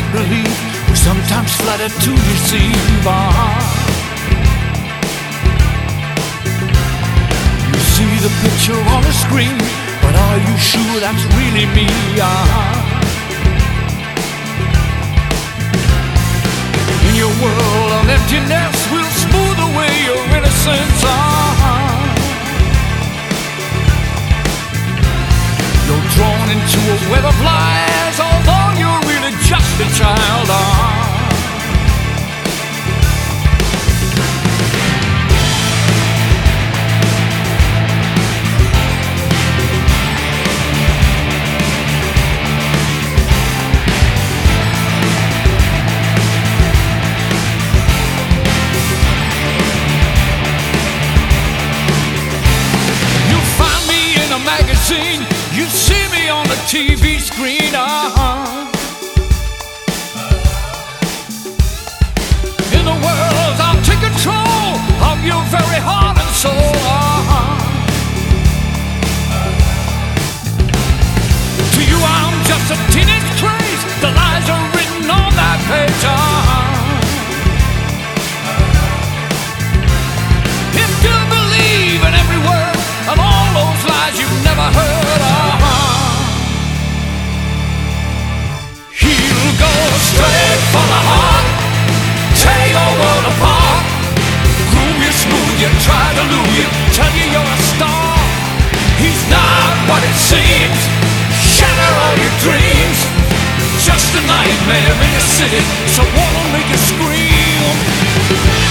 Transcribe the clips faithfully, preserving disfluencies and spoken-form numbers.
make-believe we sometimes flatter to deceive. Ah. You see the picture on the screen, but are you sure that's really me? Ah. In your world of emptiness, we'll smooth away your innocence. Ah. You're drawn into a web of lies, although you're really just a child. Ah. Magazine, you see me on the T V screen. Uh-huh. In the world, I'll take control of your very heart and soul. Uh-huh. To you, I'm just a teenage craze. The lies are written on that page. Uh-huh. If you believe in every word of all those lies you've never heard. Uh-huh. He'll go straight for the heart, tear your world apart, groom you, smooth you, try to lure you, tell you you're a star. He's not what it seems, shatter all your dreams, just a nightmare in the city, so won't make you scream.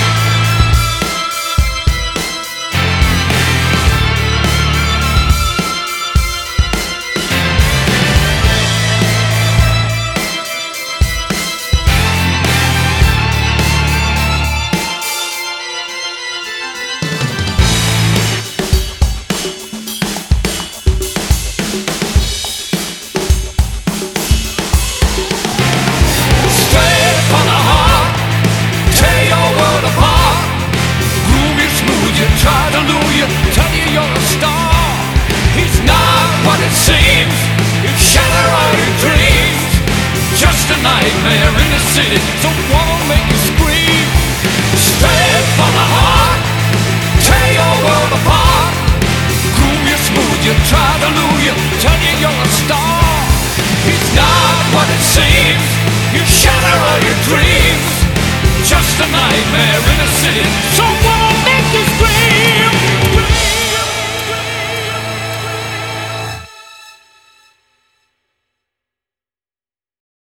Try to lure you, tell you you're a star. He's not what it seems, he'll shatter all your dreams, just a nightmare in the city, so won't make you scream. Straight for the heart, tear your world apart, groom you, smooth you, try to lure you, tell you you're a star. He's not what it seems, he'll shatter all your dreams, just a nightmare in the city, so